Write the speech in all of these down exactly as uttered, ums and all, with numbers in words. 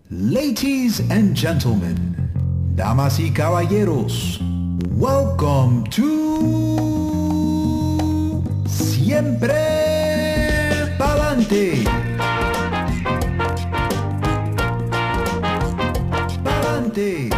Ladies and gentlemen, damas y caballeros, welcome to Siempre Pa'lante. Pa'lante.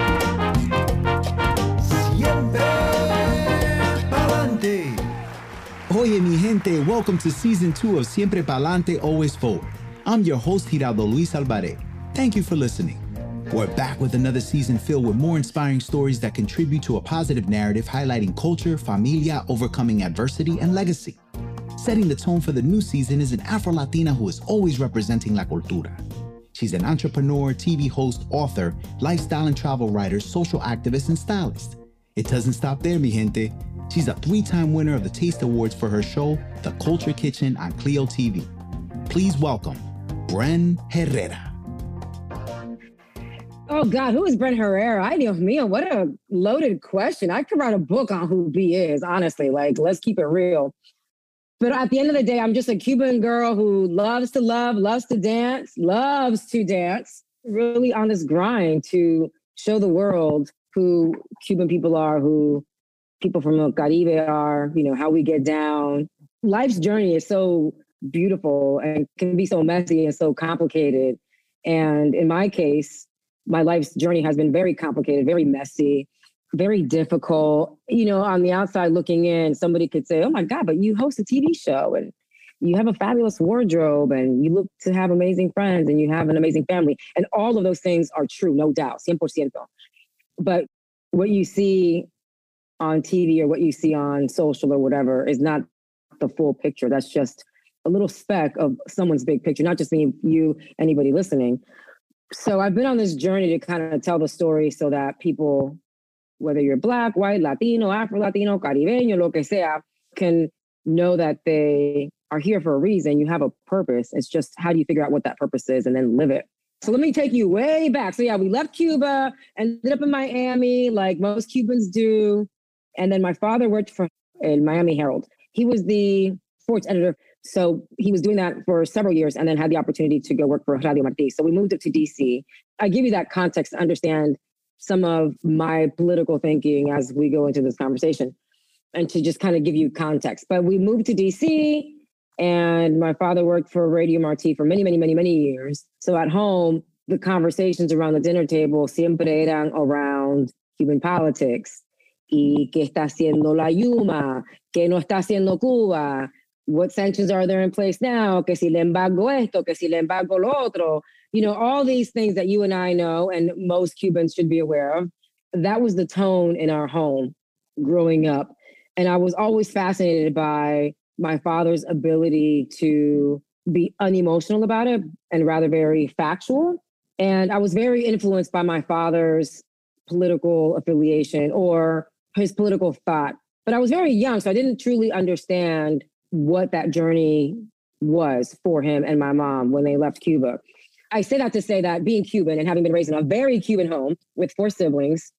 Siempre Pa'lante. Oye, mi gente, welcome to season two of Siempre Pa'lante, Always Forward. I'm your host, Giraldo Luis Alvarez. Thank you for listening. We're back with another season filled with more inspiring stories that contribute to a positive narrative highlighting culture, familia, overcoming adversity, and legacy. Setting the tone for the new season is an Afro-Latina who is always representing la cultura. She's an entrepreneur, T V host, author, lifestyle and travel writer, social activist, and stylist. It doesn't stop there, mi gente. She's a three-time winner of the Taste Awards for her show, The Culture Kitchen on Clio T V. Please welcome Bren Herrera. Oh God, who is Bren Herrera? Ay, Dios mío, what a loaded question. I could write a book on who B is, honestly. Like, let's keep it real. But at the end of the day, I'm just a Cuban girl who loves to love, loves to dance, loves to dance, really on this grind to show the world who Cuban people are, who people from the Caribe are, you know, how we get down. Life's journey is so beautiful and can be so messy and so complicated. And in my case, my life's journey has been very complicated, very messy, very difficult. You know, on the outside looking in, somebody could say, oh my God, but you host a T V show and you have a fabulous wardrobe and you look to have amazing friends and you have an amazing family. And all of those things are true, no doubt, one hundred percent. But what you see on T V or what you see on social or whatever is not the full picture. That's just a little speck of someone's big picture, not just me, you, anybody listening. So I've been on this journey to kind of tell the story so that people, whether you're Black, white, Latino, Afro-Latino, Caribeño, lo que sea, can know that they are here for a reason. You have a purpose. It's just how do you figure out what that purpose is and then live it? So let me take you way back. So yeah, we left Cuba, ended up in Miami, like most Cubans do. And then my father worked for uh, Miami Herald. He was the sports editor. So he was doing that for several years and then had the opportunity to go work for Radio Marti. So we moved up to D C. I give you that context to understand some of my political thinking as we go into this conversation and to just kind of give you context. But we moved to D C and my father worked for Radio Marti for many, many, many, many years. So at home, the conversations around the dinner table siempre eran around Cuban politics. ¿Y qué está haciendo la Yuma? ¿Qué no está haciendo Cuba? What sanctions are there in place now? Que si le embargo esto, que si le embargo lo otro. You know, all these things that you and I know and most Cubans should be aware of. That was the tone in our home growing up. And I was always fascinated by my father's ability to be unemotional about it and rather very factual. And I was very influenced by my father's political affiliation or his political thought. But I was very young, so I didn't truly understand what that journey was for him and my mom when they left Cuba. I say that to say that being Cuban and having been raised in a very Cuban home with four siblings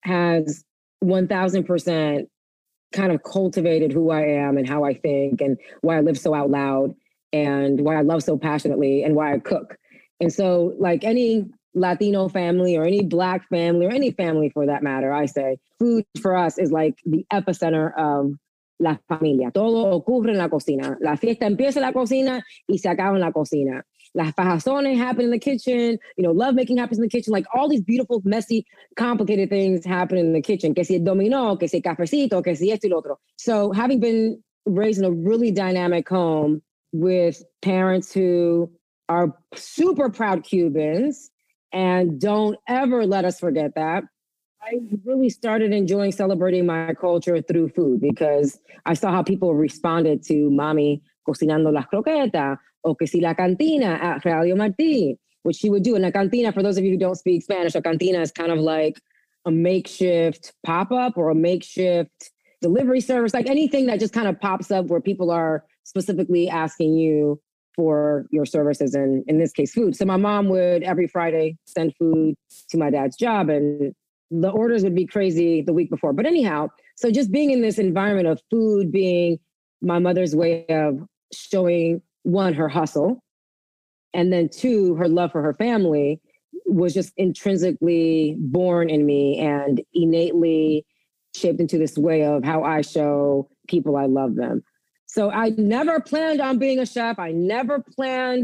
has one thousand percent kind of cultivated who I am and how I think and why I live so out loud and why I love so passionately and why I cook. And so like any Latino family or any Black family or any family for that matter, I say food for us is like the epicenter of la familia. Todo ocurre en la cocina. La fiesta empieza en la cocina y se acaba en la cocina. Las fajazones happen in the kitchen. You know, lovemaking happens in the kitchen. Like all these beautiful, messy, complicated things happen in the kitchen. Que si el dominó, que si el cafecito, que si esto y lo otro. So having been raised in a really dynamic home with parents who are super proud Cubans and don't ever let us forget that, I really started enjoying celebrating my culture through food because I saw how people responded to mommy cocinando las croquetas o que si la cantina at Radio Marti, which she would do. And la cantina, for those of you who don't speak Spanish, a cantina is kind of like a makeshift pop-up or a makeshift delivery service, like anything that just kind of pops up where people are specifically asking you for your services and in this case, food. So my mom would every Friday send food to my dad's job and the orders would be crazy the week before. But anyhow, so just being in this environment of food being my mother's way of showing, one, her hustle, and then two, her love for her family was just intrinsically born in me and innately shaped into this way of how I show people I love them. So I never planned on being a chef. I never planned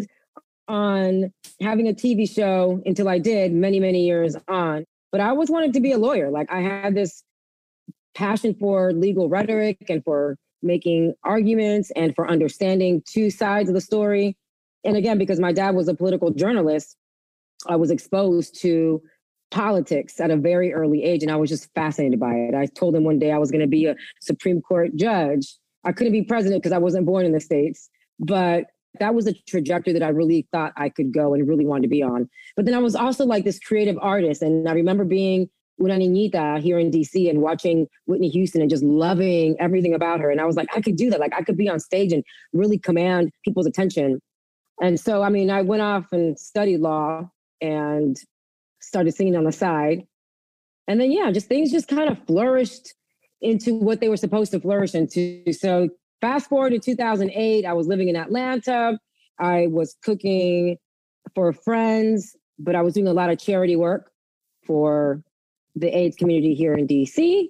on having a T V show until I did many, many years on. But I always wanted to be a lawyer. Like I had this passion for legal rhetoric and for making arguments and for understanding two sides of the story. And again, because my dad was a political journalist, I was exposed to politics at a very early age, and I was just fascinated by it. I told him one day I was going to be a Supreme Court judge. I couldn't be president because I wasn't born in the States, but that was a trajectory that I really thought I could go and really wanted to be on. But then I was also like this creative artist, and I remember being una niñita here in D C and watching Whitney Houston and just loving everything about her. And I was like, I could do that. Like I could be on stage and really command people's attention. And so, I mean, I went off and studied law and started singing on the side. And then, yeah, just things just kind of flourished into what they were supposed to flourish into. So fast forward to two thousand eight, I was living in Atlanta. I was cooking for friends, but I was doing a lot of charity work for the AIDS community here in D C.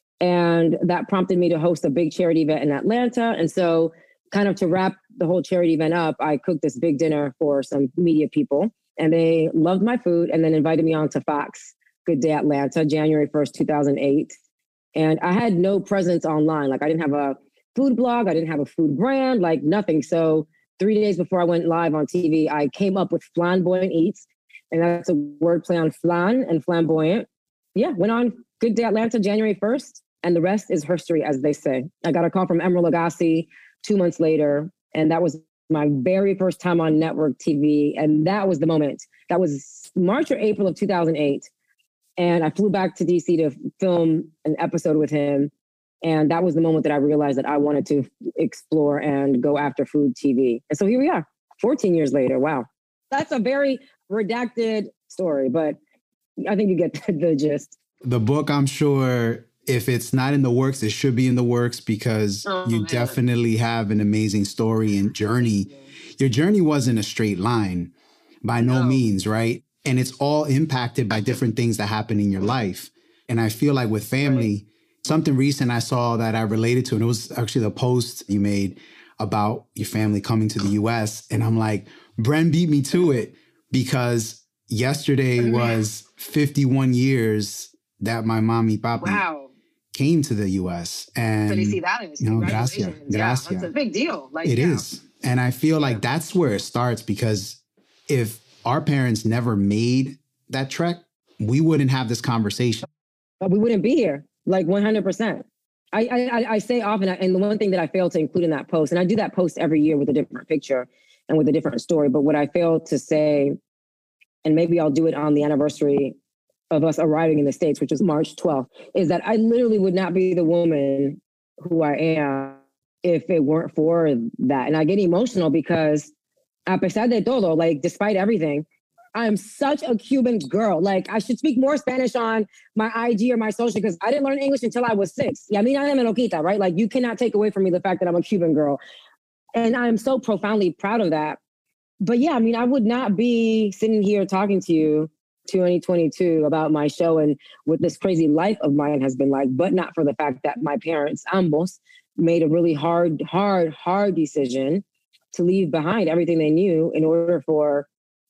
And that prompted me to host a big charity event in Atlanta. And so kind of to wrap the whole charity event up, I cooked this big dinner for some media people, and they loved my food and then invited me on to Fox Good Day Atlanta, January first, two thousand eight. And I had no presence online. Like I didn't have a food blog. I didn't have a food brand, like nothing. So three days before I went live on T V, I came up with Flamboyant Eats. And that's a wordplay on flan and flamboyant. Yeah, went on Good Day Atlanta, January first. And the rest is history, as they say. I got a call from Emeril Lagasse two months later. And that was my very first time on network T V. And that was the moment. That was March or April of two thousand eight. And I flew back to D C to film an episode with him. And that was the moment that I realized that I wanted to explore and go after food T V. And so here we are, fourteen years later. Wow. That's a very redacted story, but I think you get the, the gist. The book, I'm sure, if it's not in the works, it should be in the works because oh, you man. definitely have an amazing story and journey. Your journey wasn't a straight line by no, no means, right? And it's all impacted by different things that happen in your life. And I feel like with family, right. something recent I saw that I related to, and it was actually the post you made about your family coming to the U S. And I'm like, Bren beat me to it because yesterday was fifty-one years that my mommy, papi wow. came to the U S. And Felicidades. You know, gracias, gracias. Yeah, that's a big deal. Like, it yeah. is. And I feel yeah. like that's where it starts because if our parents never made that trek, we wouldn't have this conversation. But we wouldn't be here, like one hundred percent. I, I, I say often, and the one thing that I fail to include in that post, and I do that post every year with a different picture and with a different story, but what I fail to say, and maybe I'll do it on the anniversary of us arriving in the States, which was March twelfth, is that I literally would not be the woman who I am if it weren't for that. And I get emotional because a pesar de todo, like despite everything, I'm such a Cuban girl. Like I should speak more Spanish on my I G or my social because I didn't learn English until I was six. Yeah, I mean, I am a loquita, right? Like you cannot take away from me the fact that I'm a Cuban girl. And I'm so profoundly proud of that. But yeah, I mean, I would not be sitting here talking to you twenty twenty-two about my show and what this crazy life of mine has been like, but not for the fact that my parents, ambos, made a really hard, hard, hard decision to leave behind everything they knew in order for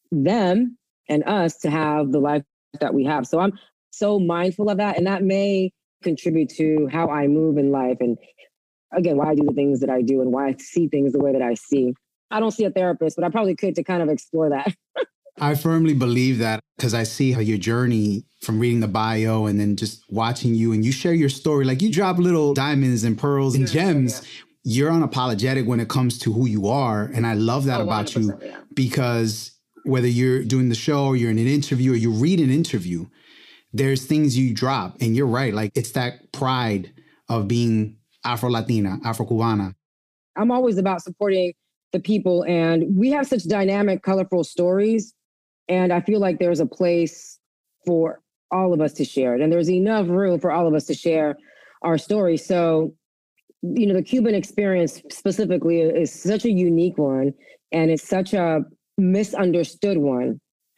them and us to have the life that we have. So I'm so mindful of that. And that may contribute to how I move in life. And again, why I do the things that I do and why I see things the way that I see. I don't see a therapist, but I probably could to kind of explore that. I firmly believe that because I see how your journey from reading the bio and then just watching you and you share your story, like you drop little diamonds and pearls and yeah, gems. Yeah. You're unapologetic when it comes to who you are. And I love that oh, about you yeah. because whether you're doing the show or you're in an interview or you read an interview, there's things you drop. And you're right. Like it's that pride of being Afro-Latina, Afro-Cubana. I'm always about supporting the people. And we have such dynamic, colorful stories. And I feel like there's a place for all of us to share it. And there's enough room for all of us to share our story. So, you know, the Cuban experience specifically is such a unique one. And it's such a misunderstood one.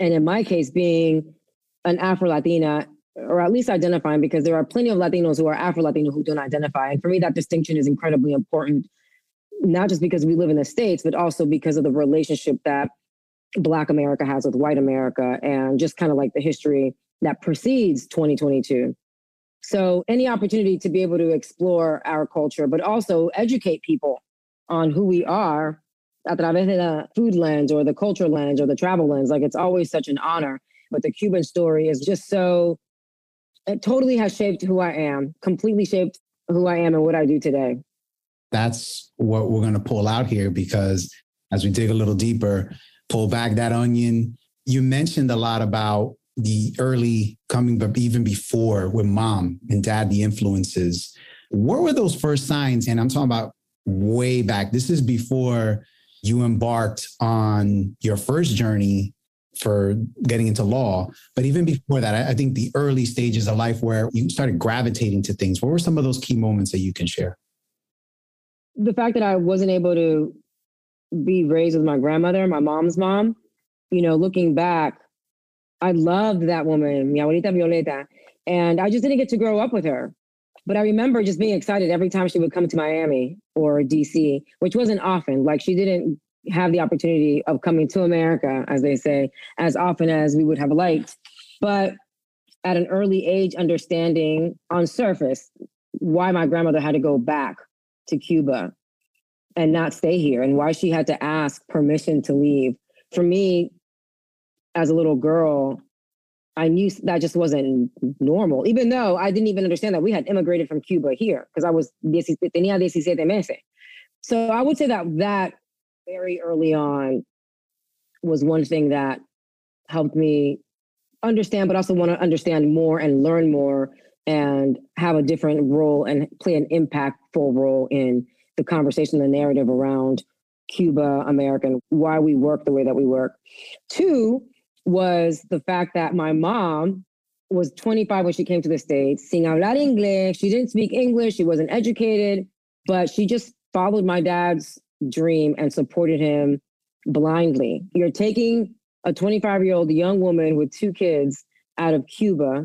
And in my case, being an Afro-Latina, or at least identifying, because there are plenty of Latinos who are Afro-Latino who don't identify. And for me, that distinction is incredibly important, not just because we live in the States, but also because of the relationship that Black America has with white America and just kind of like the history that precedes twenty twenty-two. So any opportunity to be able to explore our culture, but also educate people on who we are a través de the food lens or the culture lens or the travel lens, like it's always such an honor. But the Cuban story is just so, it totally has shaped who I am, completely shaped who I am and what I do today. That's what we're going to pull out here, because as we dig a little deeper, pull back that onion. You mentioned a lot about the early coming, but even before with mom and dad, the influences. What were those first signs? And I'm talking about way back. This is before you embarked on your first journey for getting into law. But even before that, I think the early stages of life where you started gravitating to things. What were some of those key moments that you can share? The fact that I wasn't able to be raised with my grandmother, my mom's mom, you know, looking back, I loved that woman, mi abuelita Violeta, and I just didn't get to grow up with her. But I remember just being excited every time she would come to Miami or D C, which wasn't often. Like she didn't have the opportunity of coming to America, as they say, as often as we would have liked. But at an early age, understanding on surface why my grandmother had to go back to Cuba and not stay here, and why she had to ask permission to leave. For me, as a little girl, I knew that just wasn't normal, even though I didn't even understand that we had immigrated from Cuba here, because I was, tenía diecisiete meses. So I would say that that very early on was one thing that helped me understand, but also want to understand more and learn more and have a different role and play an impactful role in the conversation, the narrative around Cuba, American, why we work the way that we work. Two was the fact that my mom was twenty-five when she came to the States, sin hablar inglés. She didn't speak English. She wasn't educated, but she just followed my dad's dream and supported him blindly. You're taking a twenty-five-year-old young woman with two kids out of Cuba,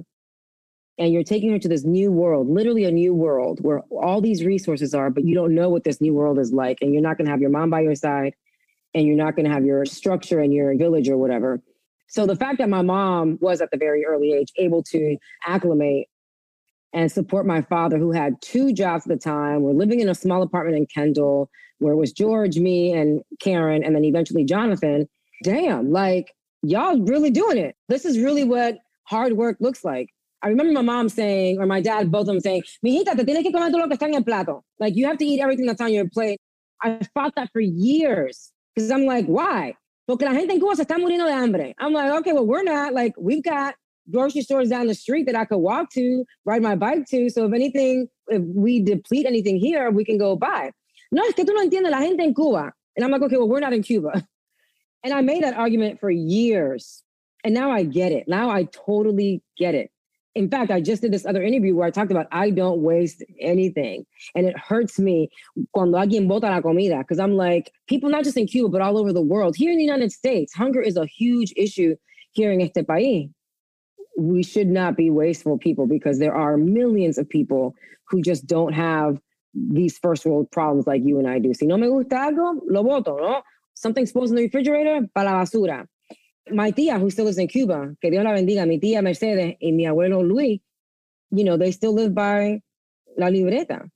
and you're taking her to this new world, literally a new world where all these resources are, but you don't know what this new world is like. And you're not going to have your mom by your side, and you're not going to have your structure and your village or whatever. So the fact that my mom was at the very early age able to acclimate and support my father, who had two jobs at the time, we're living in a small apartment in Kendall, where it was George, me, and Karen, and then eventually Jonathan. Damn, like, y'all really doing it. This is really what hard work looks like. I remember my mom saying, or my dad, both of them saying, mijita, te tienes que comer todo lo que está en el plato. Like, you have to eat everything that's on your plate. I fought that for years, because I'm like, why? Porque la gente en Cuba se está muriendo de hambre. I'm like, okay, well, we're not. Like, we've got grocery stores down the street that I could walk to, ride my bike to. So if anything, if we deplete anything here, we can go buy. No, es que tú no entiendes la gente en Cuba. And I'm like, okay, well, we're not in Cuba. And I made that argument for years. And now I get it. Now I totally get it. In fact, I just did this other interview where I talked about I don't waste anything. And it hurts me cuando alguien bota la comida, because I'm like, people not just in Cuba, but all over the world. Here in the United States, hunger is a huge issue here in este país. We should not be wasteful people, because there are millions of people who just don't have these first world problems like you and I do. Si no me gusta algo, lo boto, no? Something exposed in the refrigerator, para la basura. My tia, who still lives in Cuba, que Dios la bendiga, mi tia Mercedes y mi abuelo Luis, you know, they still live by la libreta.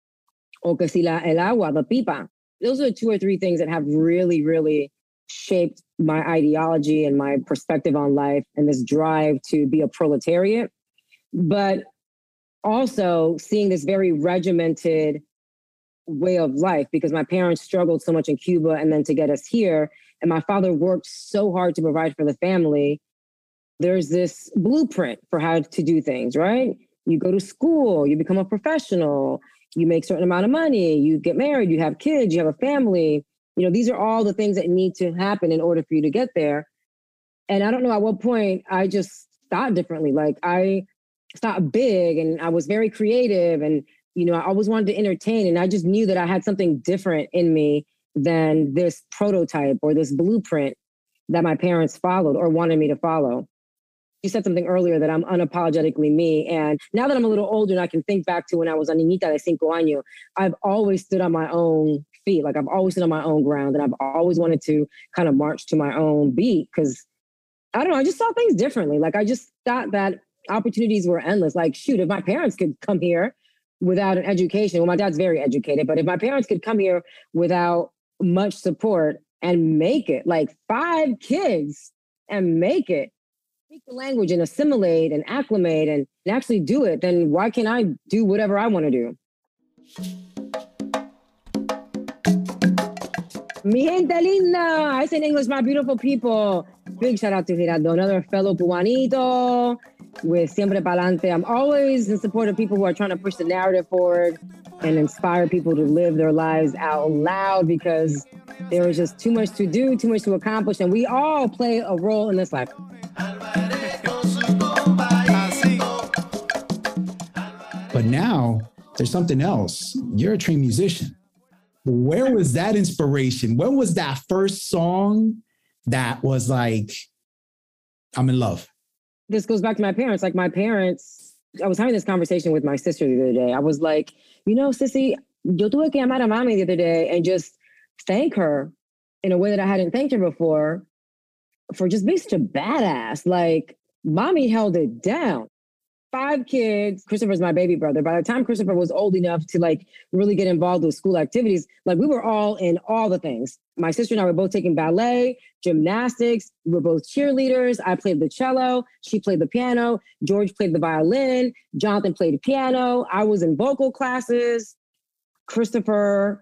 O que si la, el agua, the pipa. Those are two or three things that have really, really shaped my ideology and my perspective on life and this drive to be a proletariat. But also seeing this very regimented way of life, because my parents struggled so much in Cuba and then to get us here. And my father worked so hard to provide for the family. There's this blueprint for how to do things, right? You go to school, you become a professional, you make a certain amount of money, you get married, you have kids, you have a family. You know, these are all the things that need to happen in order for you to get there. And I don't know at what point I just thought differently. Like I thought big and I was very creative and, you know, I always wanted to entertain. And I just knew that I had something different in me than this prototype or this blueprint that my parents followed or wanted me to follow. You said something earlier that I'm unapologetically me. And now that I'm a little older and I can think back to when I was a niñita de cinco años, I've always stood on my own feet. Like I've always stood on my own ground, and I've always wanted to kind of march to my own beat because I don't know, I just saw things differently. Like I just thought that opportunities were endless. Like, shoot, if my parents could come here without an education, well, my dad's very educated, but if my parents could come here without much support and make it, like five kids and make it, speak the language and assimilate and acclimate and actually do it, then why can't I do whatever I want to do? Mi gente linda, I say in English, my beautiful people. Big shout out to Gerardo, another fellow Cubanito with Siempre Pa'lante. I'm always in support of people who are trying to push the narrative forward and inspire people to live their lives out loud because there is just too much to do, too much to accomplish, and we all play a role in this life. But now there's something else. You're a trained musician. Where was that inspiration? When was that first song that was like, I'm in love? This goes back to my parents. Like my parents, I was having this conversation with my sister the other day. I was like, you know, Sissy, yo tuve que llamar a mami the other day and just thank her in a way that I hadn't thanked her before for just being such a badass. Like, mommy held it down. Five kids. Christopher's my baby brother. By the time Christopher was old enough to like really get involved with school activities, like we were all in all the things. My sister and I were both taking ballet, gymnastics. We were both cheerleaders. I played the cello. She played the piano. George played the violin. Jonathan played piano. I was in vocal classes. Christopher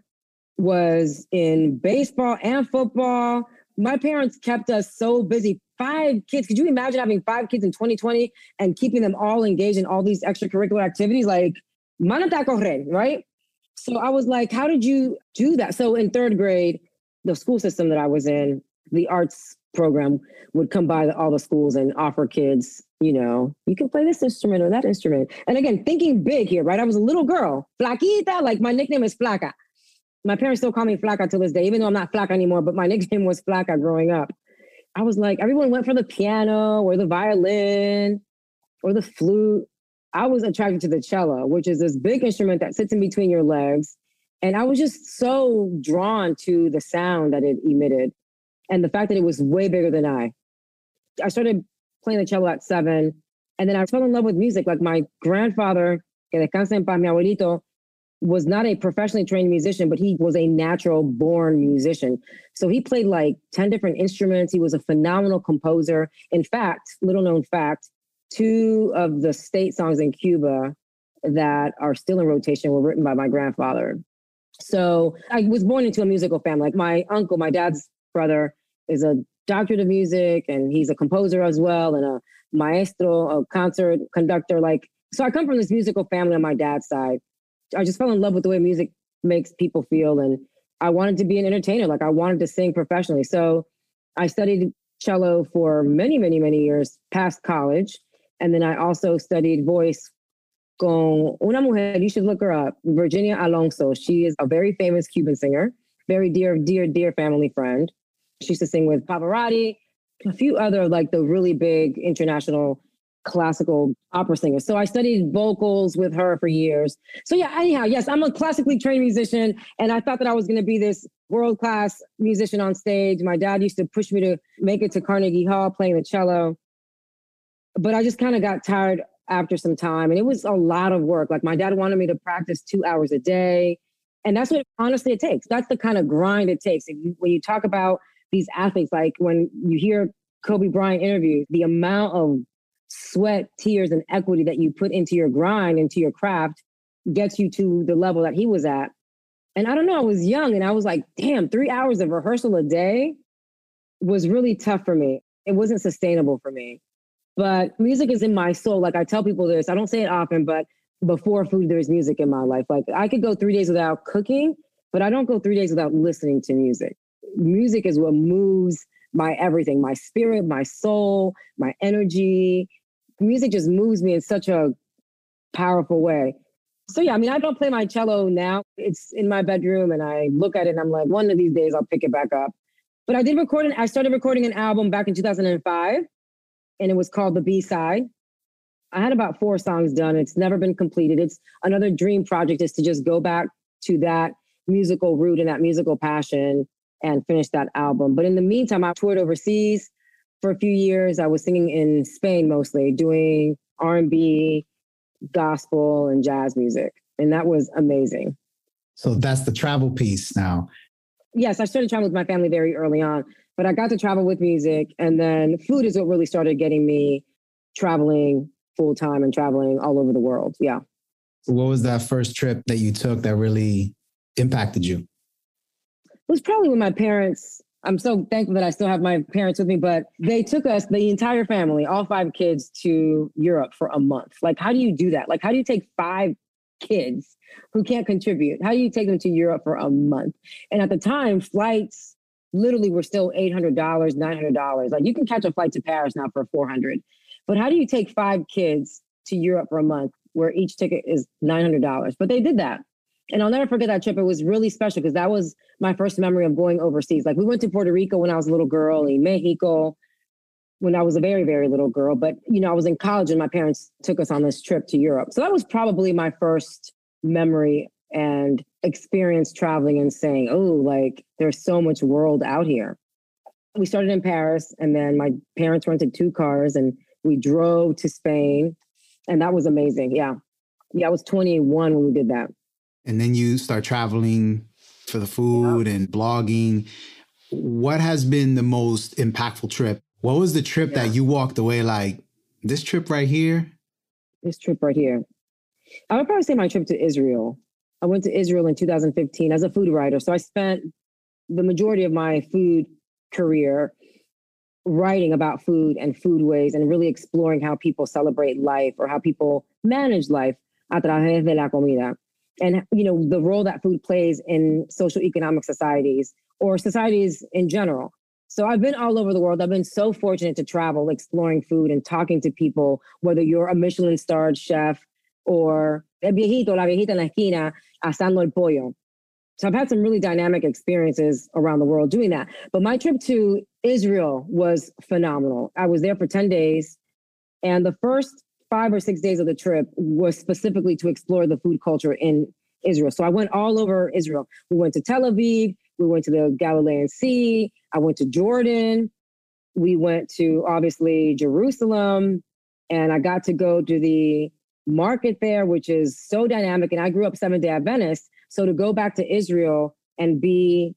was in baseball and football. My parents kept us so busy. Five kids. Could you imagine having five kids in twenty twenty and keeping them all engaged in all these extracurricular activities? Like, manata correr, right? So I was like, how did you do that? So in third grade, the school system that I was in, the arts program would come by all the schools and offer kids, you know, you can play this instrument or that instrument. And again, thinking big here, right? I was a little girl, flaquita, like my nickname is Flaca. My parents still call me Flaca to this day, even though I'm not Flaca anymore, but my nickname was Flaca growing up. I was like, everyone went for the piano or the violin or the flute. I was attracted to the cello, which is this big instrument that sits in between your legs. And I was just so drawn to the sound that it emitted and the fact that it was way bigger than I. I started playing the cello at seven, and then I fell in love with music. Like my grandfather, que descansa en paz, mi abuelito, was not a professionally trained musician, but he was a natural born musician. So he played like ten different instruments. He was a phenomenal composer. In fact, little known fact, two of the state songs in Cuba that are still in rotation were written by my grandfather. So I was born into a musical family. Like my uncle, my dad's brother, is a doctorate of music, and he's a composer as well, and a maestro, a concert conductor. Like, so I come from this musical family on my dad's side. I just fell in love with the way music makes people feel. And I wanted to be an entertainer. Like I wanted to sing professionally. So I studied cello for many, many, many years past college. And then I also studied voice con una mujer, you should look her up, Virginia Alonso. She is a very famous Cuban singer, very dear, dear, dear family friend. She used to sing with Pavarotti, a few other like the really big international classical opera singer. So I studied vocals with her for years. So yeah, anyhow, yes, I'm a classically trained musician, and I thought that I was going to be this world-class musician on stage. My dad used to push me to make it to Carnegie Hall playing the cello, but I just kind of got tired after some time, and it was a lot of work. Like my dad wanted me to practice two hours a day, and that's what honestly it takes. That's the kind of grind it takes. If you, when you talk about these athletes, like when you hear Kobe Bryant interviews, the amount of sweat, tears, and equity that you put into your grind, into your craft, gets you to the level that he was at. And I don't know, I was young and I was like, damn, three hours of rehearsal a day was really tough for me. It wasn't sustainable for me. But music is in my soul. Like I tell people this, I don't say it often, but before food, there's music in my life. Like I could go three days without cooking, but I don't go three days without listening to music. Music is what moves my everything, my spirit, my soul, my energy. Music just moves me in such a powerful way. So yeah, I mean, I don't play my cello now. It's in my bedroom and I look at it and I'm like, one of these days I'll pick it back up. But I did record, an, I started recording an album back in two thousand five, and it was called The B-Side. I had about four songs done. It's never been completed. It's another dream project, is to just go back to that musical root and that musical passion and finish that album. But in the meantime, I toured overseas for a few years. I was singing in Spain mostly, doing R and B, gospel, and jazz music. And that was amazing. So that's the travel piece now. Yes, I started traveling with my family very early on, but I got to travel with music. And then food is what really started getting me traveling full time and traveling all over the world. Yeah. So what was that first trip that you took that really impacted you? It was probably when my parents, I'm so thankful that I still have my parents with me, but they took us, the entire family, all five kids, to Europe for a month. Like, how do you do that? Like, how do you take five kids who can't contribute? How do you take them to Europe for a month? And at the time, flights literally were still eight hundred dollars, nine hundred dollars. Like, you can catch a flight to Paris now for four hundred dollars. But how do you take five kids to Europe for a month where each ticket is nine hundred dollars? But they did that. And I'll never forget that trip. It was really special because that was my first memory of going overseas. Like, we went to Puerto Rico when I was a little girl, in Mexico when I was a very, very little girl. But, you know, I was in college and my parents took us on this trip to Europe. So that was probably my first memory and experience traveling and saying, oh, like, there's so much world out here. We started in Paris, and then my parents rented two cars and we drove to Spain. And that was amazing. Yeah. Yeah, I was twenty-one when we did that. And then you start traveling for the food, yeah, and blogging. What has been the most impactful trip? What was the trip, yeah, that you walked away like, this trip right here? This trip right here. I would probably say my trip to Israel. I went to Israel in two thousand fifteen as a food writer. So I spent the majority of my food career writing about food and foodways and really exploring how people celebrate life or how people manage life a través de la comida. And, you know, the role that food plays in social economic societies or societies in general. So I've been all over the world. I've been so fortunate to travel, exploring food and talking to people, whether you're a Michelin-starred chef or el viejito, la viejita en la esquina, asando el pollo. So I've had some really dynamic experiences around the world doing that. But my trip to Israel was phenomenal. I was there for ten days. And the first five or six days of the trip was specifically to explore the food culture in Israel. So I went all over Israel. We went to Tel Aviv. We went to the Galilean Sea. I went to Jordan. We went to, obviously, Jerusalem. And I got to go to the market there, which is so dynamic. And I grew up Seventh-day Adventist. So to go back to Israel and be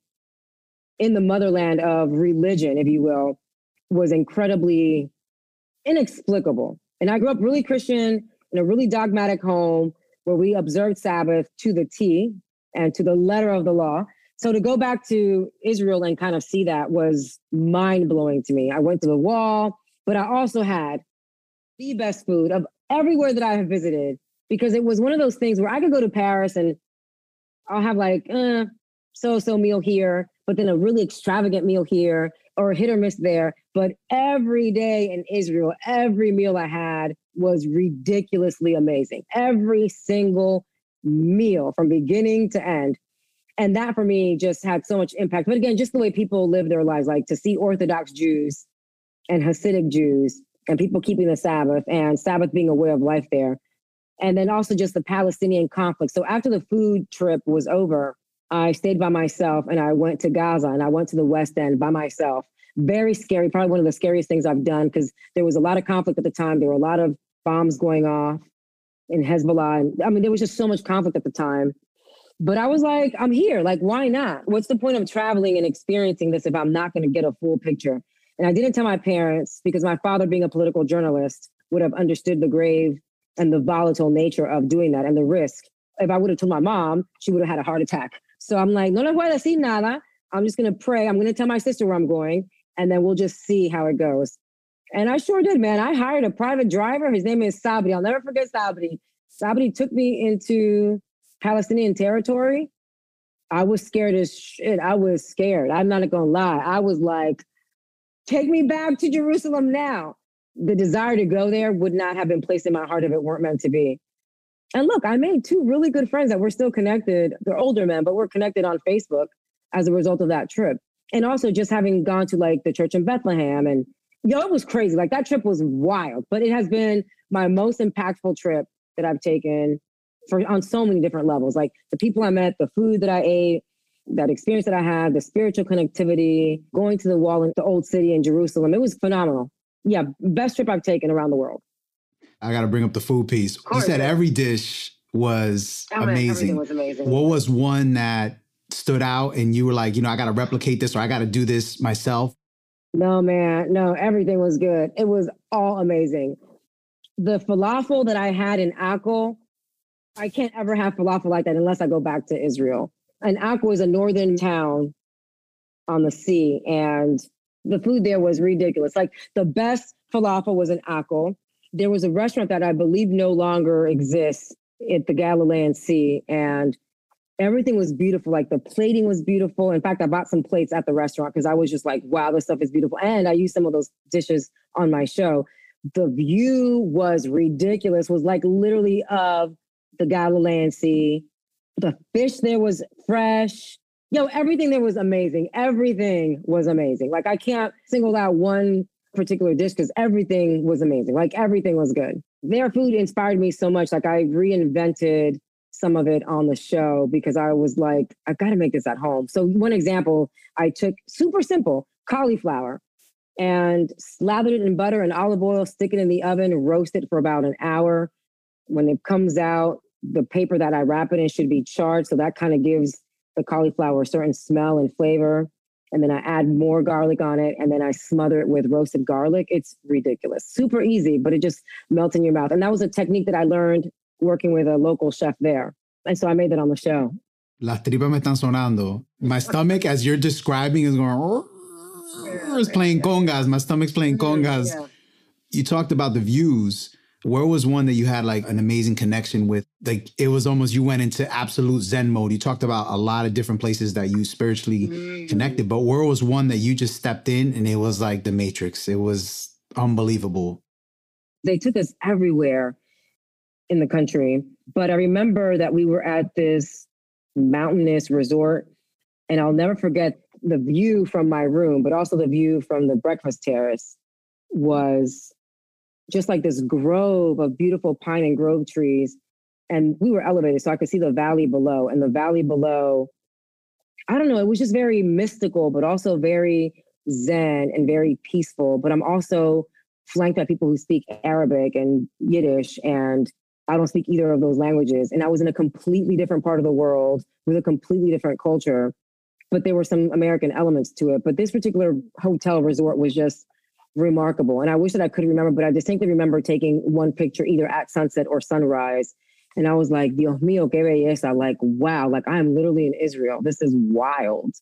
in the motherland of religion, if you will, was incredibly inexplicable. And I grew up really Christian in a really dogmatic home where we observed Sabbath to the T and to the letter of the law. So to go back to Israel and kind of see that was mind-blowing to me. I went to the wall, but I also had the best food of everywhere that I have visited, because it was one of those things where I could go to Paris and I'll have like uh, so-so meal here, but then a really extravagant meal here, or hit or miss there. But every day in Israel, every meal I had was ridiculously amazing. Every single meal from beginning to end. And that for me just had so much impact. But again, just the way people live their lives, like to see Orthodox Jews and Hasidic Jews and people keeping the Sabbath and Sabbath being a way of life there. And then also just the Palestinian conflict. So after the food trip was over, I stayed by myself and I went to Gaza and I went to the West End by myself. Very scary, probably one of the scariest things I've done, because there was a lot of conflict at the time. There were a lot of bombs going off in Hezbollah. And, I mean, there was just so much conflict at the time. But I was like, I'm here. Like, why not? What's the point of traveling and experiencing this if I'm not going to get a full picture? And I didn't tell my parents because my father, being a political journalist, would have understood the grave and the volatile nature of doing that and the risk. If I would have told my mom, she would have had a heart attack. So I'm like, no les voy a decir nada. I'm just going to pray. I'm going to tell my sister where I'm going, and then we'll just see how it goes. And I sure did, man. I hired a private driver. His name is Sabri. I'll never forget Sabri. Sabri took me into Palestinian territory. I was scared as shit. I was scared. I'm not going to lie. I was like, take me back to Jerusalem now. The desire to go there would not have been placed in my heart if it weren't meant to be. And look, I made two really good friends that we're still connected. They're older men, but we're connected on Facebook as a result of that trip. And also just having gone to like the church in Bethlehem and, yo, it was crazy. Like that trip was wild, but it has been my most impactful trip that I've taken for on so many different levels. Like the people I met, the food that I ate, that experience that I had, the spiritual connectivity, going to the wall in the old city in Jerusalem. It was phenomenal. Yeah, best trip I've taken around the world. I got to bring up the food piece. You said every dish was oh, man, amazing. Everything was amazing. What was one that stood out and you were like, you know, I got to replicate this or I got to do this myself? No, man. No, everything was good. It was all amazing. The falafel that I had in Akko, I can't ever have falafel like that unless I go back to Israel. And Akko is a northern town on the sea, and the food there was ridiculous. Like the best falafel was in Akko. There was a restaurant that I believe no longer exists at the Galilean Sea, and everything was beautiful. Like the plating was beautiful. In fact, I bought some plates at the restaurant because I was just like, wow, this stuff is beautiful. And I used some of those dishes on my show. The view was ridiculous, was like literally of the Galilean Sea. The fish there was fresh. Yo, everything there was amazing. Everything was amazing. Like I can't single out one particular dish because everything was amazing. Like everything was good. Their food inspired me so much. Like I reinvented some of it on the show because I was like, I've got to make this at home. So one example, I took super simple cauliflower and slathered it in butter and olive oil, stick it in the oven, roast it for about an hour. When it comes out, the paper that I wrap it in should be charred. So that kind of gives the cauliflower a certain smell and flavor. And then I add more garlic on it. And then I smother it with roasted garlic. It's ridiculous. Super easy, but it just melts in your mouth. And that was a technique that I learned working with a local chef there. And so I made that on the show. Las tripas me están sonando. My stomach, as you're describing, is going, it's playing congas. My stomach's playing congas. Yeah. You talked about the views. Where was one that you had like an amazing connection with? Like it was almost, you went into absolute Zen mode. You talked about a lot of different places that you spiritually mm-hmm. connected, but where was one that you just stepped in and it was like the Matrix? It was unbelievable. They took us everywhere in the country, but I remember that we were at this mountainous resort and I'll never forget the view from my room, but also the view from the breakfast terrace was just like this grove of beautiful pine and grove trees. And we were elevated, so I could see the valley below. And the valley below, I don't know, it was just very mystical, but also very Zen and very peaceful. But I'm also flanked by people who speak Arabic and Yiddish, and I don't speak either of those languages. And I was in a completely different part of the world with a completely different culture, but there were some American elements to it. But this particular hotel resort was just remarkable. And I wish that I could remember, but I distinctly remember taking one picture either at sunset or sunrise. And I was like, Dios mío, qué belleza. Like, wow, like I'm literally in Israel. This is wild.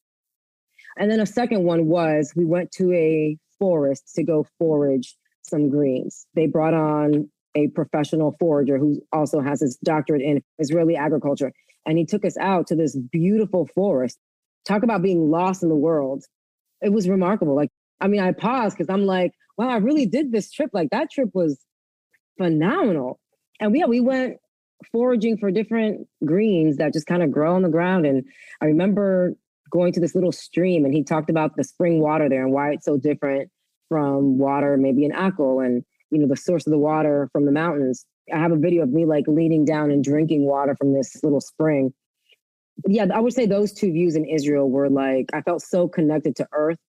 And then a second one was we went to a forest to go forage some greens. They brought on a professional forager who also has his doctorate in Israeli agriculture. And he took us out to this beautiful forest. Talk about being lost in the world. It was remarkable. Like, I mean, I paused because I'm like, wow, I really did this trip. Like that trip was phenomenal. And yeah, we went foraging for different greens that just kind of grow on the ground. And I remember going to this little stream and he talked about the spring water there and why it's so different from water maybe in Akko and, you know, the source of the water from the mountains. I have a video of me like leaning down and drinking water from this little spring. Yeah, I would say those two views in Israel were like, I felt so connected to earth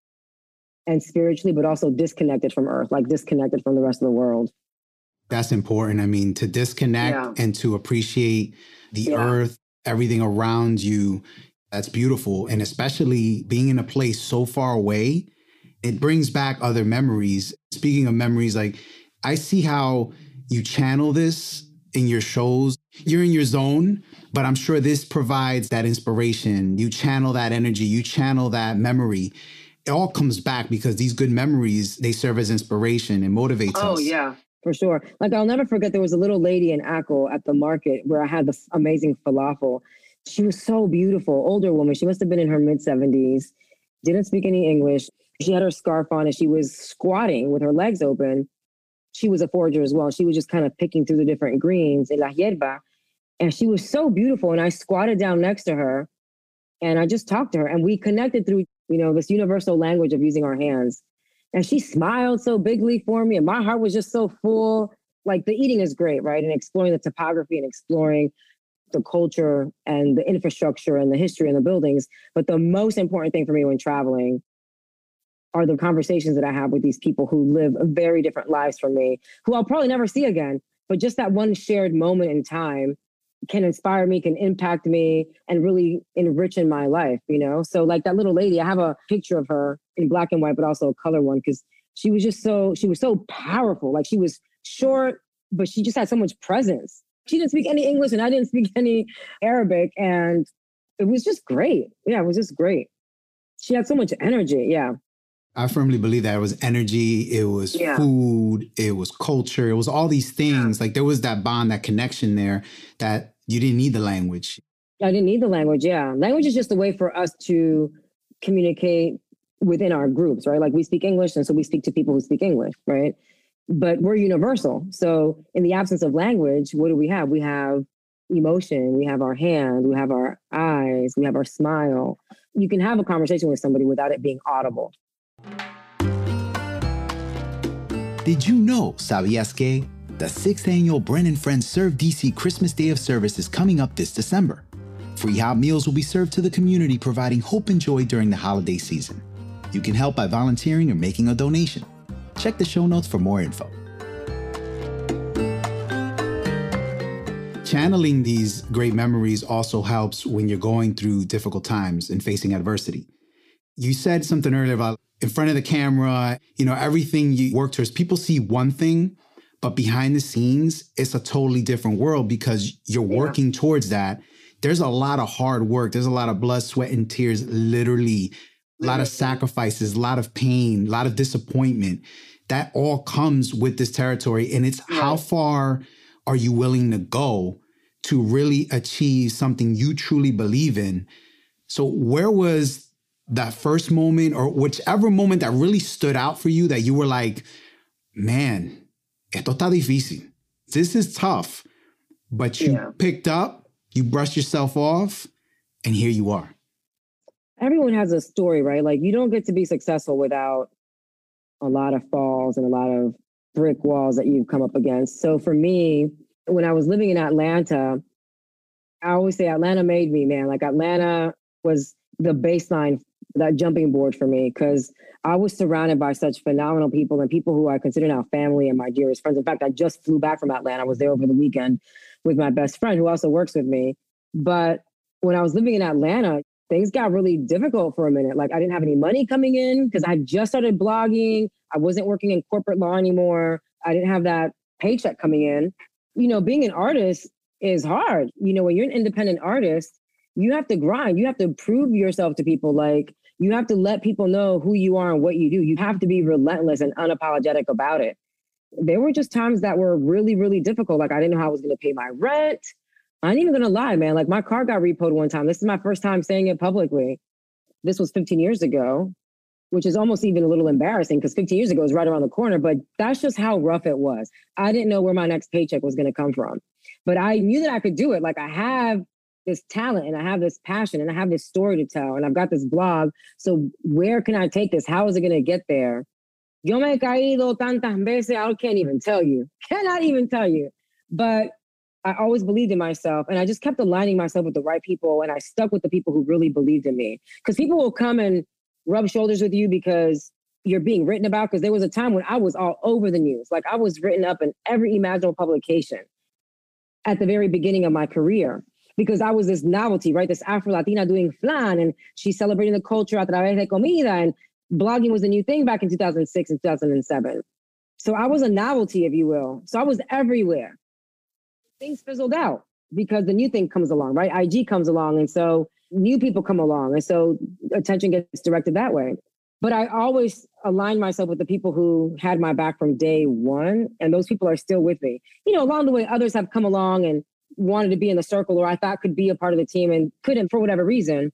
and spiritually, but also disconnected from earth, like disconnected from the rest of the world. That's important. I mean, to disconnect yeah. and to appreciate the yeah. earth, everything around you, that's beautiful. And especially being in a place so far away, it brings back other memories. Speaking of memories, like I see how you channel this in your shows. You're in your zone, but I'm sure this provides that inspiration. You channel that energy, you channel that memory. It all comes back because these good memories, they serve as inspiration and motivates oh, us. Oh, yeah, for sure. Like, I'll never forget, there was a little lady in Akko at the market where I had this amazing falafel. She was so beautiful, older woman. She must have been in her mid seventies, didn't speak any English. She had her scarf on and she was squatting with her legs open. She was a forager as well. She was just kind of picking through the different greens in la hierba. And she was so beautiful. And I squatted down next to her and I just talked to her and we connected through you know, this universal language of using our hands. And she smiled so bigly for me, and my heart was just so full. Like, the eating is great, right? And exploring the topography and exploring the culture and the infrastructure and the history and the buildings. But the most important thing for me when traveling are the conversations that I have with these people who live very different lives from me, who I'll probably never see again. But just that one shared moment in time can inspire me, can impact me, and really enrich in my life, you know? So like that little lady, I have a picture of her in black and white, but also a color one, because she was just so, she was so powerful. Like, she was short, but she just had so much presence. She didn't speak any English and I didn't speak any Arabic. And it was just great. Yeah, it was just great. She had so much energy. Yeah. I firmly believe that it was energy, it was yeah. food, it was culture, it was all these things. Yeah. Like, there was that bond, that connection there that you didn't need the language. I didn't need the language, yeah. Language is just a way for us to communicate within our groups, right? Like, we speak English, and so we speak to people who speak English, right? But we're universal. So in the absence of language, what do we have? We have emotion, we have our hand, we have our eyes, we have our smile. You can have a conversation with somebody without it being audible. Did you know, sabías que? The sixth annual Brennan Friends Serve D C Christmas Day of Service is coming up this December. Free hot meals will be served to the community, providing hope and joy during the holiday season. You can help by volunteering or making a donation. Check the show notes for more info. Channeling these great memories also helps when you're going through difficult times and facing adversity. You said something earlier about in front of the camera, you know, everything you work towards, people see one thing, but behind the scenes, it's a totally different world because you're working yeah. towards that. There's a lot of hard work. There's a lot of blood, sweat, and tears, literally, a lot of sacrifices, a lot of pain, a lot of disappointment. That all comes with this territory. And it's how far are you willing to go to really achieve something you truly believe in? So where was that first moment, or whichever moment that really stood out for you, that you were like, man, esto está difícil. This is tough. But you yeah. picked up, you brushed yourself off, and here you are. Everyone has a story, right? Like, you don't get to be successful without a lot of falls and a lot of brick walls that you've come up against. So for me, when I was living in Atlanta, I always say Atlanta made me, man. Like, Atlanta was the baseline, that jumping board for me, because I was surrounded by such phenomenal people and people who I consider now family and my dearest friends. In fact, I just flew back from Atlanta. I was there over the weekend with my best friend who also works with me. But when I was living in Atlanta, things got really difficult for a minute. Like, I didn't have any money coming in because I had just started blogging. I wasn't working in corporate law anymore. I didn't have that paycheck coming in. You know, being an artist is hard. You know, when you're an independent artist, you have to grind. You have to prove yourself to people. Like, you have to let people know who you are and what you do. You have to be relentless and unapologetic about it. There were just times that were really, really difficult. Like, I didn't know how I was going to pay my rent. I ain't even going to lie, man. Like, my car got repoed one time. This is my first time saying it publicly. This was fifteen years ago, which is almost even a little embarrassing because fifteen years ago was right around the corner. But that's just how rough it was. I didn't know where my next paycheck was going to come from. But I knew that I could do it. Like, I have this talent and I have this passion and I have this story to tell and I've got this blog. So where can I take this? How is it going to get there? Yo me he caído tantas veces, I can't even tell you. Cannot even tell you. But I always believed in myself and I just kept aligning myself with the right people, and I stuck with the people who really believed in me. Because people will come and rub shoulders with you because you're being written about. Because there was a time when I was all over the news. Like, I was written up in every imaginable publication at the very beginning of my career. Because I was this novelty, right? This Afro-Latina doing flan, and she's celebrating the culture a través de comida, and blogging was a new thing back in two thousand six and two thousand seven. So I was a novelty, if you will. So I was everywhere. Things fizzled out because the new thing comes along, right? I G comes along, and so new people come along, and so attention gets directed that way. But I always aligned myself with the people who had my back from day one, and those people are still with me. You know, along the way, others have come along and wanted to be in the circle, or I thought could be a part of the team and couldn't for whatever reason.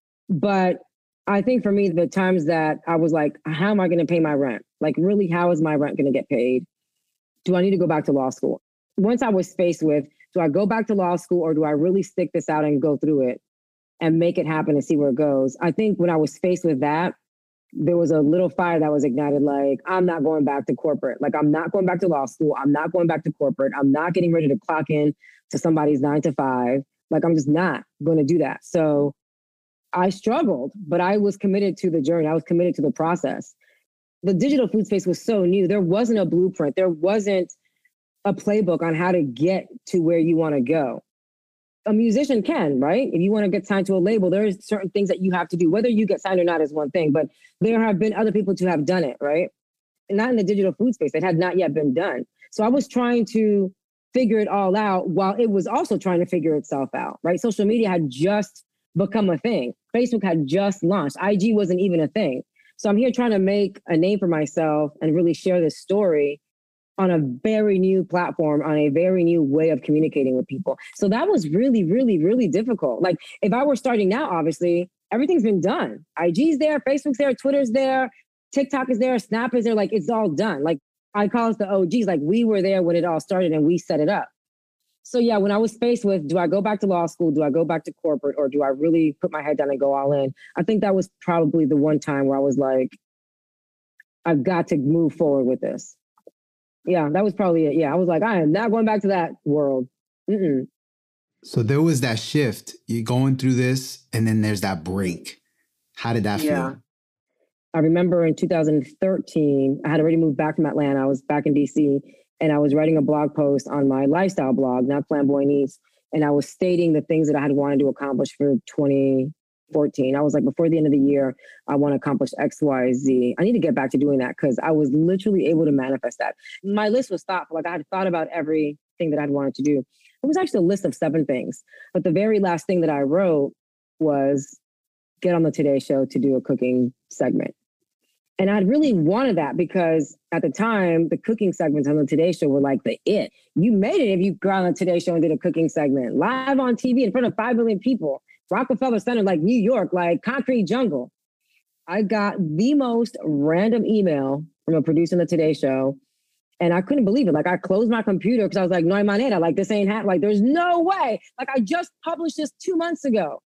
But I think for me, the times that I was like, how am I going to pay my rent? Like, really, how is my rent going to get paid? Do I need to go back to law school? Once I was faced with, do I go back to law school or do I really stick this out and go through it? and make it happen and see where it goes. I think when I was faced with that, there was a little fire that was ignited. Like, I'm not going back to corporate. Like, I'm not going back to law school. I'm not going back to corporate. I'm not getting ready to clock in to somebody's nine to five. Like, I'm just not going to do that. So I struggled, but I was committed to the journey. I was committed to the process. The digital food space was so new. There wasn't a blueprint. There wasn't a playbook on how to get to where you want to go. A musician can, right? If you want to get signed to a label, there's certain things that you have to do. Whether you get signed or not is one thing, but there have been other people to have done it, right? And not in the digital food space. It had not yet been done. So I was trying to figure it all out while it was also trying to figure itself out, right? Social media had just become a thing. Facebook had just launched. I G wasn't even a thing. So I'm here trying to make a name for myself and really share this story on a very new platform, on a very new way of communicating with people. So that was really, really, really difficult. Like, if I were starting now, obviously, everything's been done. I G's there, Facebook's there, Twitter's there, TikTok is there, Snap is there, like, it's all done. Like, I call us the O Gs, like, we were there when it all started and we set it up. So yeah, when I was faced with, do I go back to law school? Do I go back to corporate? Or do I really put my head down and go all in? I think that was probably the one time where I was like, I've got to move forward with this. Yeah, that was probably it. Yeah, I was like, I am not going back to that world. Mm-mm. So there was that shift. You're going through this, and then there's that break. How did that yeah. feel? I remember in two thousand thirteen, I had already moved back from Atlanta. I was back in D C, and I was writing a blog post on my lifestyle blog, Not Flamboyant Eats, and I was stating the things that I had wanted to accomplish for twenty fourteen. I was like, before the end of the year, I want to accomplish X, Y, Z. I need to get back to doing that because I was literally able to manifest that. My list was thoughtful. Like, I had thought about everything that I'd wanted to do. It was actually a list of seven things. But the very last thing that I wrote was get on the Today Show to do a cooking segment. And I'd really wanted that because at the time, the cooking segments on the Today Show were like the it. You made it if you got on the Today Show and did a cooking segment live on T V in front of five million people. Rockefeller Center, like New York, like concrete jungle. I got the most random email from a producer on the Today Show, and I couldn't believe it. Like, I closed my computer because I was like, no hay manera, like, this ain't happening. Like, there's no way. Like, I just published this two months ago.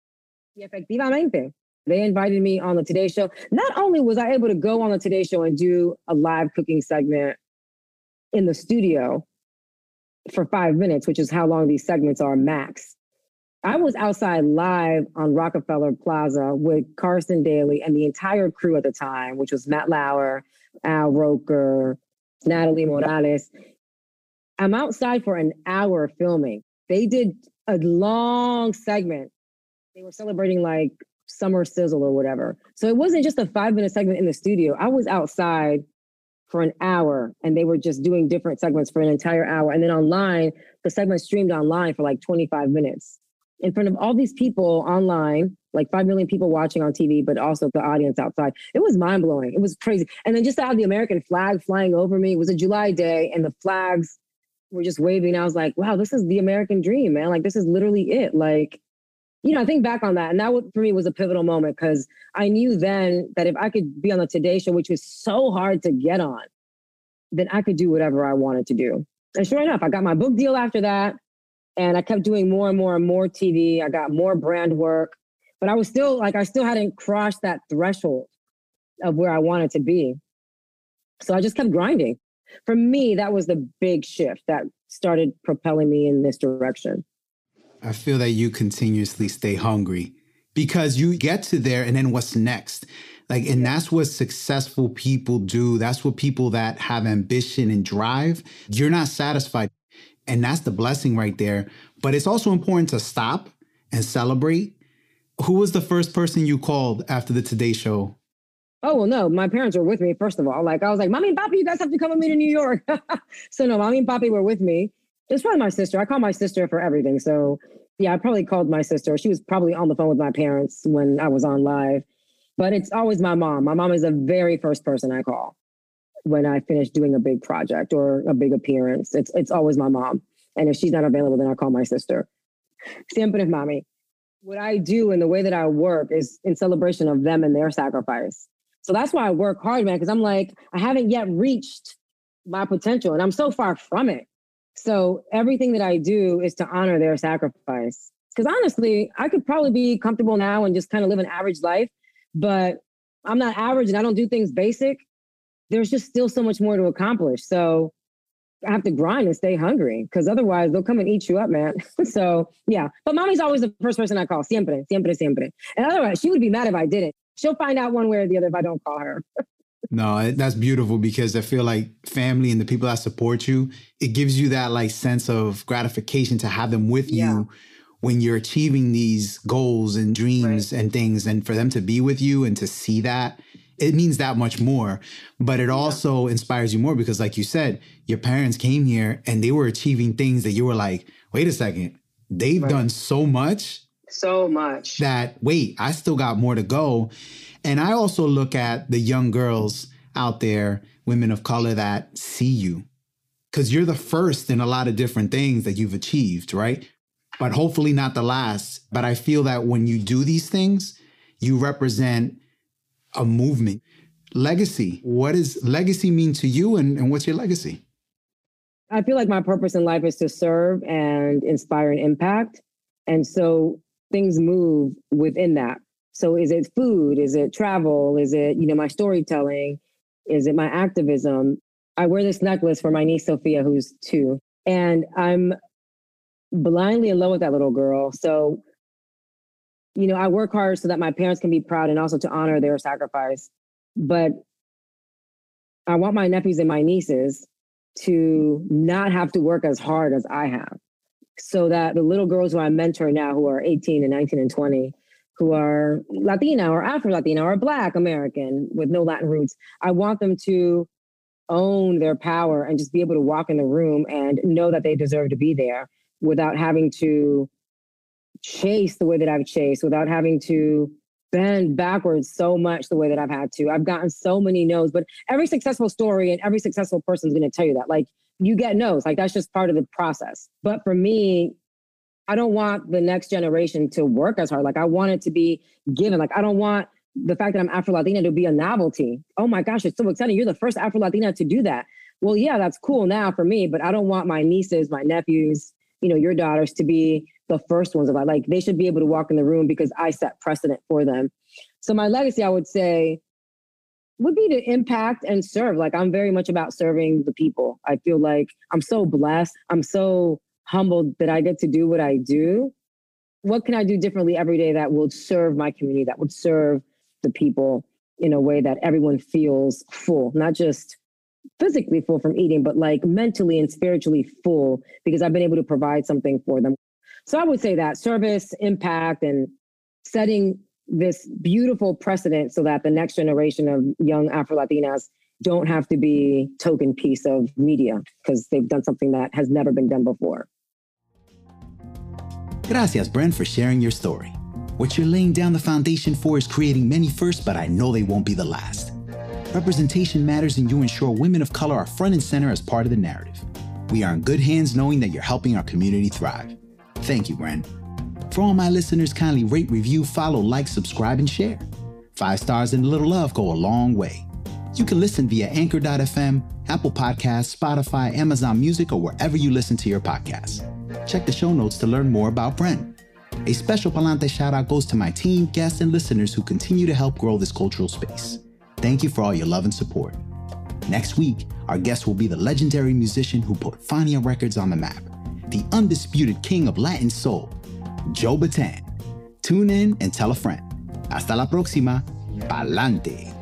Y efectivamente, they invited me on the Today Show. Not only was I able to go on the Today Show and do a live cooking segment in the studio for five minutes, which is how long these segments are max. I was outside live on Rockefeller Plaza with Carson Daly and the entire crew at the time, which was Matt Lauer, Al Roker, Natalie Morales. I'm outside for an hour filming. They did a long segment. They were celebrating like Summer Sizzle or whatever. So it wasn't just a five minute segment in the studio. I was outside for an hour and they were just doing different segments for an entire hour. And then online, the segment streamed online for like twenty-five minutes. In front of all these people online, like five million people watching on T V, but also the audience outside. It was mind-blowing. It was crazy. And then just to have the American flag flying over me, it was a July day and the flags were just waving. I was like, wow, this is the American dream, man. Like, this is literally it. Like, you know, I think back on that. And that for me was a pivotal moment because I knew then that if I could be on the Today Show, which was so hard to get on, then I could do whatever I wanted to do. And sure enough, I got my book deal after that. And I kept doing more and more and more T V. I got more brand work, but I was still like, I still hadn't crossed that threshold of where I wanted to be. So I just kept grinding. For me, that was the big shift that started propelling me in this direction. I feel that you continuously stay hungry because you get to there and then what's next? Like, and that's what successful people do. That's what people that have ambition and drive, you're not satisfied. And that's the blessing right there. But it's also important to stop and celebrate. Who was the first person you called after the Today Show? Oh, well, no, my parents were with me, first of all. Like, I was like, Mommy and Papi, you guys have to come with me to New York. So no, Mommy and Papi were with me. It was probably my sister. I call my sister for everything. So yeah, I probably called my sister. She was probably on the phone with my parents when I was on live. But it's always my mom. My mom is the very first person I call when I finish doing a big project or a big appearance. It's it's always my mom. And if she's not available, then I'll call my sister. Siempre es mami. What I do and the way that I work is in celebration of them and their sacrifice. So that's why I work hard, man, because I'm like, I haven't yet reached my potential and I'm so far from it. So everything that I do is to honor their sacrifice. Because honestly, I could probably be comfortable now and just kind of live an average life, but I'm not average and I don't do things basic. There's just still so much more to accomplish. So I have to grind and stay hungry because otherwise they'll come and eat you up, man. So yeah, but mommy's always the first person I call. Siempre, siempre, siempre. And otherwise, she would be mad if I didn't. She'll find out one way or the other if I don't call her. No, that's beautiful because I feel like family and the people that support you, it gives you that like sense of gratification to have them with Yeah. you when you're achieving these goals and dreams Right. and things, and for them to be with you and to see that, it means that much more. But it also inspires you more because like you said, your parents came here and they were achieving things that you were like, wait a second, they've Right. done so much So much. that, wait, I still got more to go. And I also look at the young girls out there, women of color that see you, because you're the first in a lot of different things that you've achieved, right? But hopefully not the last. But I feel that when you do these things, you represent a movement. Legacy. What does legacy mean to you, and, and what's your legacy? I feel like my purpose in life is to serve and inspire and impact. And so things move within that. So is it food? Is it travel? Is it, you know, my storytelling? Is it my activism? I wear this necklace for my niece, Sophia, who's two, and I'm blindly in love with that little girl. So, you know, I work hard so that my parents can be proud and also to honor their sacrifice. But I want my nephews and my nieces to not have to work as hard as I have, so that the little girls who I mentor now, who are eighteen and nineteen and twenty, who are Latina or Afro-Latina or Black American with no Latin roots, I want them to own their power and just be able to walk in the room and know that they deserve to be there without having to chase the way that I've chased, without having to bend backwards so much the way that I've had to. I've gotten so many no's, but every successful story and every successful person is going to tell you that. Like, you get no's, like that's just part of the process. But for me, I don't want the next generation to work as hard. Like, I want it to be given. Like, I don't want the fact that I'm Afro-Latina to be a novelty. Oh my gosh, it's so exciting. You're the first Afro-Latina to do that. Well, yeah, that's cool now for me, but I don't want my nieces, my nephews, you know, your daughters to be the first ones of that. Like, they should be able to walk in the room because I set precedent for them. So my legacy, I would say, would be to impact and serve. Like, I'm very much about serving the people. I feel like I'm so blessed. I'm so humbled that I get to do what I do. What can I do differently every day that will serve my community, that would serve the people in a way that everyone feels full, not just physically full from eating, but like mentally and spiritually full, because I've been able to provide something for them. So I would say that service, impact, and setting this beautiful precedent so that the next generation of young Afro-Latinas don't have to be token piece of media because they've done something that has never been done before. Gracias, Bren, for sharing your story. What you're laying down the foundation for is creating many firsts, but I know they won't be the last. Representation matters, and you ensure women of color are front and center as part of the narrative. We are in good hands knowing that you're helping our community thrive. Thank you, Bren. For all my listeners, kindly rate, review, follow, like, subscribe, and share. Five stars and a little love go a long way. You can listen via Anchor dot f m, Apple Podcasts, Spotify, Amazon Music, or wherever you listen to your podcasts. Check the show notes to learn more about Bren. A special Palante shout out goes to my team, guests, and listeners who continue to help grow this cultural space. Thank you for all your love and support. Next week, our guest will be the legendary musician who put Fania Records on the map, the undisputed king of Latin soul, Joe Bataan. Tune in and tell a friend. Hasta la próxima. Palante.